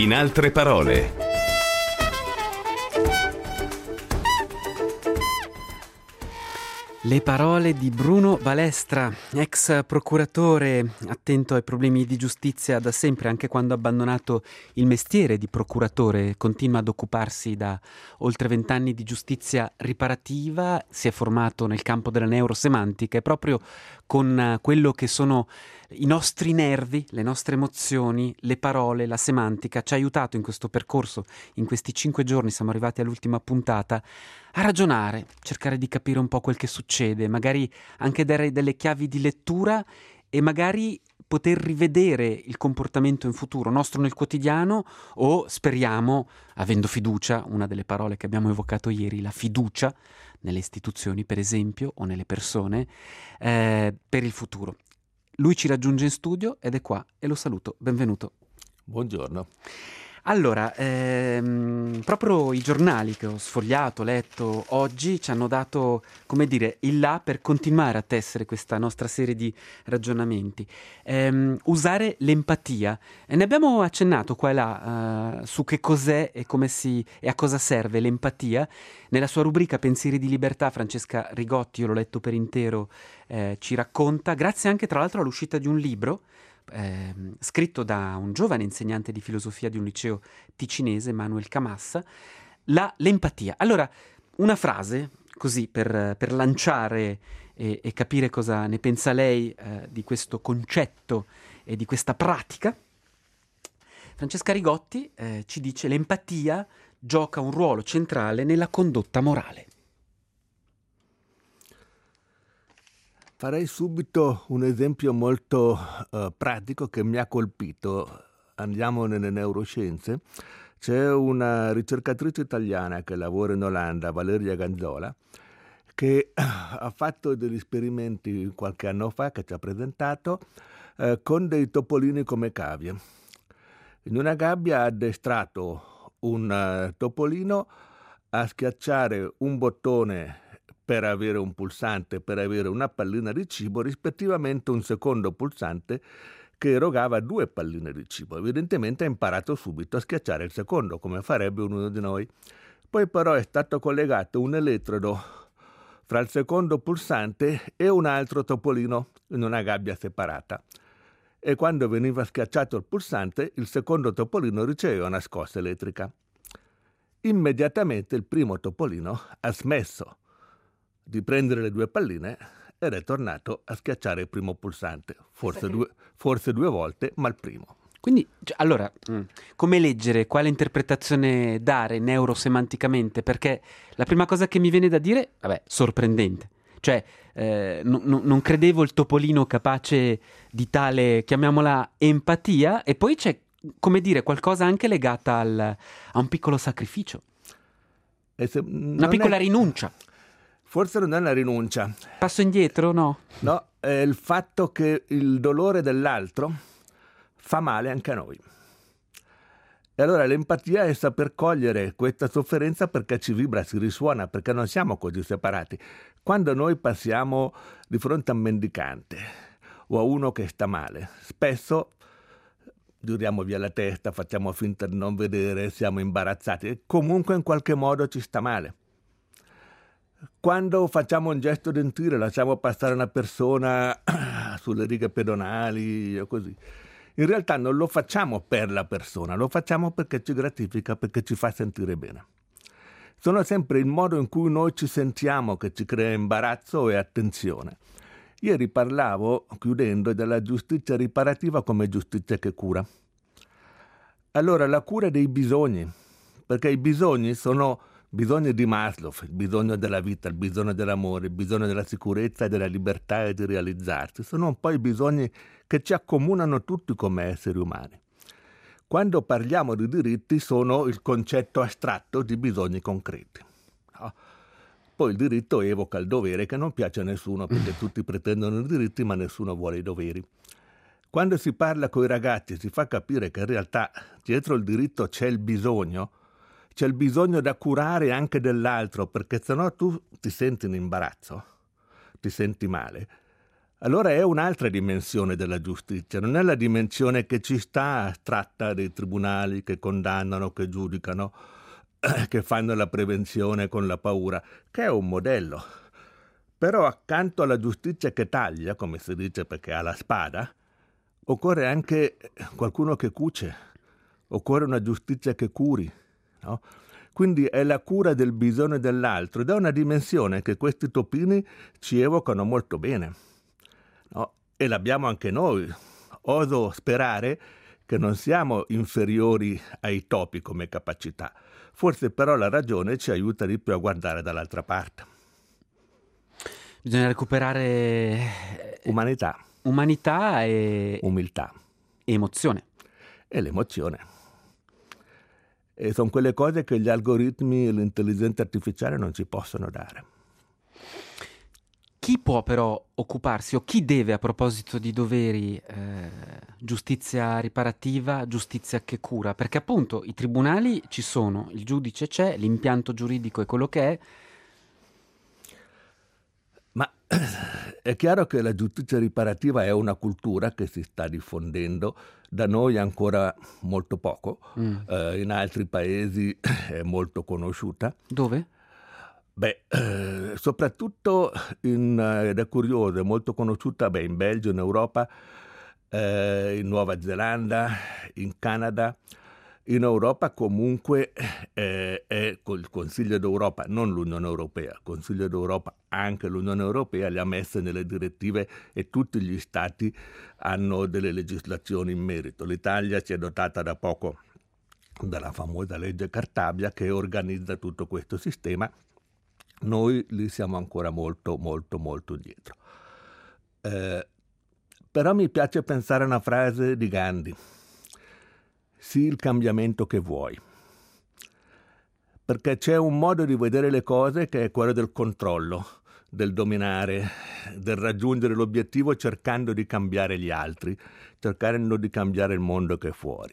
In altre parole. Le parole di Bruno Balestra, ex procuratore attento ai problemi di giustizia da sempre, anche quando ha abbandonato il mestiere di procuratore, continua ad occuparsi da oltre 20 anni di giustizia riparativa, si è formato nel campo della neurosemantica e proprio con quello che sono i nostri nervi, le nostre emozioni, le parole, la semantica, ci ha aiutato in questo percorso, in questi 5 giorni, siamo arrivati all'ultima puntata, a ragionare, cercare di capire un po' quel che succede, magari anche dare delle chiavi di lettura e magari poter rivedere il comportamento in futuro nostro nel quotidiano o speriamo, avendo fiducia, una delle parole che abbiamo evocato ieri, la fiducia nelle istituzioni per esempio o nelle persone, per il futuro. Lui ci raggiunge in studio ed è qua e lo saluto, benvenuto. Buongiorno. Allora, proprio i giornali che ho sfogliato, letto oggi ci hanno dato, come dire, il là per continuare a tessere questa nostra serie di ragionamenti. Usare l'empatia. E ne abbiamo accennato qua e là su che cos'è e e a cosa serve l'empatia. Nella sua rubrica Pensieri di libertà, Francesca Rigotti, io l'ho letto per intero, ci racconta, grazie anche tra l'altro all'uscita di un libro, scritto da un giovane insegnante di filosofia di un liceo ticinese, Manuel Camassa, l'empatia. Allora, una frase, così, per lanciare e capire cosa ne pensa lei di questo concetto e di questa pratica. Francesca Rigotti ci dice: l'empatia gioca un ruolo centrale nella condotta morale. Farei subito un esempio molto pratico che mi ha colpito. Andiamo nelle neuroscienze. C'è una ricercatrice italiana che lavora in Olanda, Valeria Ganzola, che ha fatto degli esperimenti qualche anno fa, che ci ha presentato, con dei topolini come cavie. In una gabbia ha addestrato un topolino a schiacciare un bottone per avere un pulsante, per avere una pallina di cibo, rispettivamente un secondo pulsante che erogava 2 palline di cibo. Evidentemente ha imparato subito a schiacciare il secondo, come farebbe uno di noi. Poi però è stato collegato un elettrodo fra il secondo pulsante e un altro topolino in una gabbia separata. E quando veniva schiacciato il pulsante, il secondo topolino riceveva una scossa elettrica. Immediatamente il primo topolino ha smesso di prendere le 2 palline ed è tornato a schiacciare il primo pulsante, forse due volte, ma il primo. Quindi, allora, come leggere, quale interpretazione dare neurosemanticamente? Perché la prima cosa che mi viene da dire, sorprendente. Cioè, non credevo il topolino capace di tale, chiamiamola, empatia, e poi c'è, come dire, qualcosa anche legata a un piccolo sacrificio. Una piccola rinuncia. Forse non è una rinuncia. Passo indietro, no? No, è il fatto che il dolore dell'altro fa male anche a noi. E allora l'empatia è saper cogliere questa sofferenza perché ci vibra, si risuona, perché non siamo così separati. Quando noi passiamo di fronte a un mendicante o a uno che sta male, spesso giriamo via la testa, facciamo finta di non vedere, siamo imbarazzati e comunque in qualche modo ci sta male. Quando facciamo un gesto gentile, lasciamo passare una persona sulle righe pedonali o così, in realtà non lo facciamo per la persona, lo facciamo perché ci gratifica, perché ci fa sentire bene. Sono sempre il modo in cui noi ci sentiamo che ci crea imbarazzo e attenzione. Ieri parlavo, chiudendo, della giustizia riparativa come giustizia che cura. Allora, la cura dei bisogni, perché i bisogni sono bisogno di Maslow, il bisogno della vita, il bisogno dell'amore, il bisogno della sicurezza e della libertà e di realizzarsi. Sono un po' i bisogni che ci accomunano tutti come esseri umani. Quando parliamo di diritti sono il concetto astratto di bisogni concreti. Poi il diritto evoca il dovere che non piace a nessuno perché tutti pretendono i diritti ma nessuno vuole i doveri. Quando si parla con i ragazzi si fa capire che in realtà dietro il diritto c'è il bisogno da curare anche dell'altro, perché sennò tu ti senti in imbarazzo, ti senti male. allora è un'altra dimensione della giustizia, non è la dimensione che ci sta astratta dei tribunali che condannano, che giudicano, che fanno la prevenzione con la paura, che è un modello. Però accanto alla giustizia che taglia, come si dice perché ha la spada, occorre anche qualcuno che cuce, occorre una giustizia che curi, no? Quindi è la cura del bisogno dell'altro ed è una dimensione che questi topini ci evocano molto bene, no? E l'abbiamo anche noi. Oso sperare che non siamo inferiori ai topi come capacità. Forse però la ragione ci aiuta di più a guardare dall'altra parte. Bisogna recuperare umanità e umiltà e emozione. E l'emozione. E sono quelle cose che gli algoritmi e l'intelligenza artificiale non ci possono dare. Chi può però occuparsi, o chi deve, a proposito di doveri, giustizia riparativa, giustizia che cura? Perché appunto i tribunali ci sono, il giudice c'è, l'impianto giuridico è quello che è. Ma è chiaro che la giustizia riparativa è una cultura che si sta diffondendo, da noi ancora molto poco, in altri paesi è molto conosciuta. Dove? Soprattutto ed è curioso, è molto conosciuta in Belgio, in Europa, in Nuova Zelanda, in Canada. In Europa comunque è col Consiglio d'Europa, non l'Unione Europea, il Consiglio d'Europa, anche l'Unione Europea le ha messe nelle direttive e tutti gli Stati hanno delle legislazioni in merito. L'Italia si è dotata da poco dalla famosa legge Cartabia che organizza tutto questo sistema. Noi lì siamo ancora molto, molto, molto indietro. Però mi piace pensare a una frase di Gandhi. Sii il cambiamento che vuoi. Perché c'è un modo di vedere le cose che è quello del controllo, del dominare, del raggiungere l'obiettivo cercando di cambiare gli altri, cercando di cambiare il mondo che è fuori.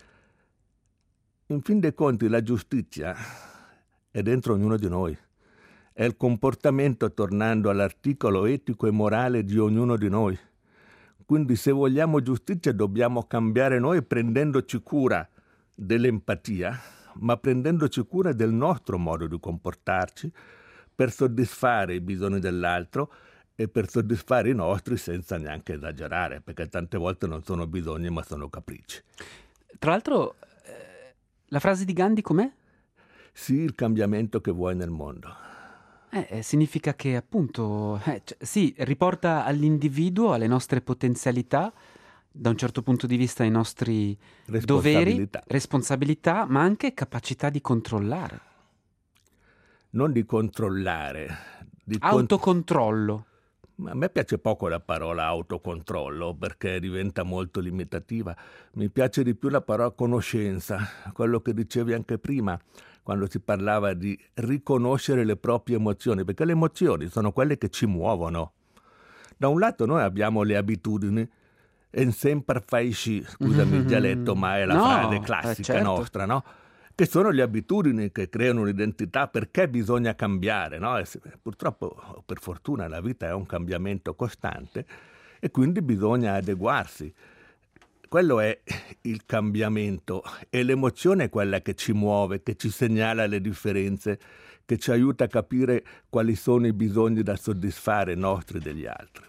In fin dei conti la giustizia è dentro ognuno di noi. È il comportamento, tornando all'articolo etico e morale di ognuno di noi. Quindi se vogliamo giustizia dobbiamo cambiare noi prendendoci cura dell'empatia, ma prendendoci cura del nostro modo di comportarci per soddisfare i bisogni dell'altro e per soddisfare i nostri senza neanche esagerare, perché tante volte non sono bisogni ma sono capricci. Tra l'altro, la frase di Gandhi com'è? Sii il cambiamento che vuoi nel mondo. Significa che appunto, sì, riporta all'individuo, alle nostre potenzialità, da un certo punto di vista ai nostri doveri, responsabilità, ma anche capacità di controllare. Non di controllare. Di autocontrollo. A me piace poco la parola autocontrollo perché diventa molto limitativa. Mi piace di più la parola conoscenza, quello che dicevi anche prima, quando si parlava di riconoscere le proprie emozioni, perché le emozioni sono quelle che ci muovono. Da un lato noi abbiamo le abitudini, e sempre fai sci, scusami il dialetto, ma è la frase classica certo. nostra, no? Che sono le abitudini che creano un'identità, perché bisogna cambiare, no? E purtroppo, per fortuna, la vita è un cambiamento costante e quindi bisogna adeguarsi. Quello è il cambiamento e l'emozione è quella che ci muove, che ci segnala le differenze, che ci aiuta a capire quali sono i bisogni da soddisfare nostri e degli altri.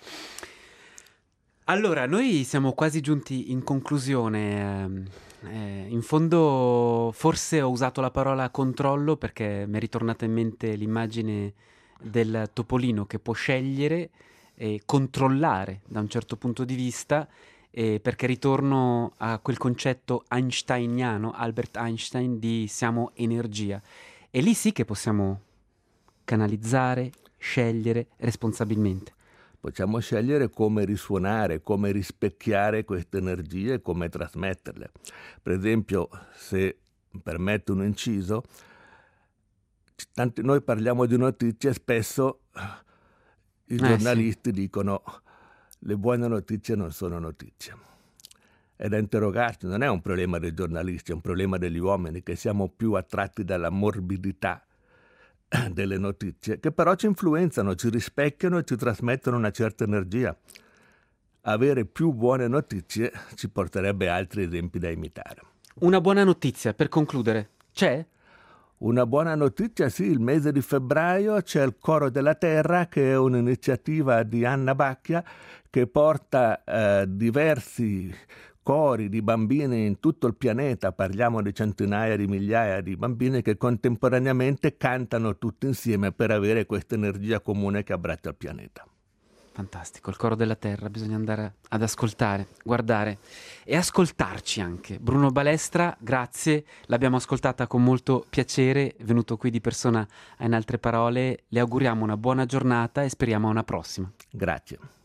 Allora, noi siamo quasi giunti in conclusione. In fondo forse ho usato la parola controllo perché mi è ritornata in mente l'immagine del topolino che può scegliere e controllare da un certo punto di vista, perché ritorno a quel concetto einsteiniano, Albert Einstein, di siamo energia. E lì sì che possiamo canalizzare, scegliere responsabilmente. Possiamo scegliere come risuonare, come rispecchiare queste energie e come trasmetterle. Per esempio, se permette un inciso, noi parliamo di notizie, spesso i giornalisti dicono le buone notizie non sono notizie. È da interrogarsi, non è un problema dei giornalisti, è un problema degli uomini, che siamo più attratti dalla morbidità delle notizie, che però ci influenzano, ci rispecchiano e ci trasmettono una certa energia. Avere più buone notizie ci porterebbe altri esempi da imitare. Una buona notizia, per concludere, c'è? Una buona notizia, sì, il mese di febbraio c'è il Coro della Terra, che è un'iniziativa di Anna Bacchia che porta diversi cori di bambini in tutto il pianeta, parliamo di centinaia di migliaia di bambini che contemporaneamente cantano tutti insieme per avere questa energia comune che abbraccia il pianeta. Fantastico, il Coro della Terra, bisogna andare ad ascoltare, guardare e ascoltarci anche. Bruno Balestra, grazie, l'abbiamo ascoltata con molto piacere, è venuto qui di persona a In Altre Parole, le auguriamo una buona giornata e speriamo a una prossima. Grazie.